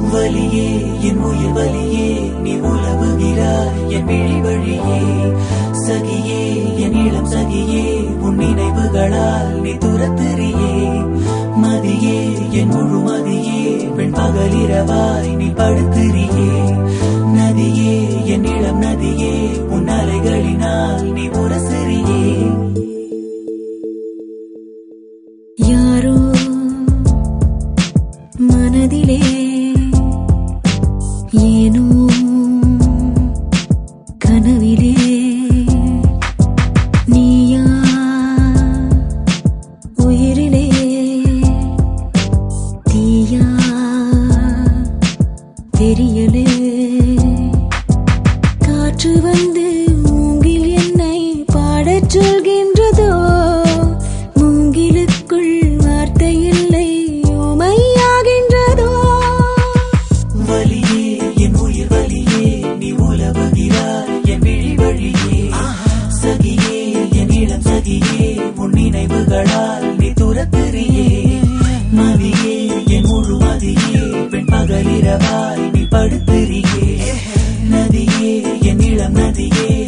வலியே என் உயிர் வலியே நீ உலவுகிறாய் என் விழி வழியே சகியே என் இளம் சகியே உன் நினைவுகளால் நீ துரத்துறியே மதியே என் முழு மதியே பெண் பகலிரவாய் நீ படுத்துறியே நதியே என் இளம் நதியே உன் அலைகளினால் நீ உரசுறியே யாரோ மனதிலே ஏனோ கனவிலே நீயா உயிரிலே தீயா தெரியலே காற்று வந்து மூங்கில் என்னை பாடச் சொல்கின்றதோ மூங்கிலுக்குள் வார்த்தை இல்லை ஓமையாகின்றதோ வலியே என் உயிர் வலியே நீ உலவுகிறாய் என் விழி வழியே சகியே என் இளம் சகியே உன் நினைவுகளால் நீ துரத்துறியே மதியே என் முழு மதியே பெண் பகலிரவாய் நீ படுத்துறியே நதியே என் இளம் நதியே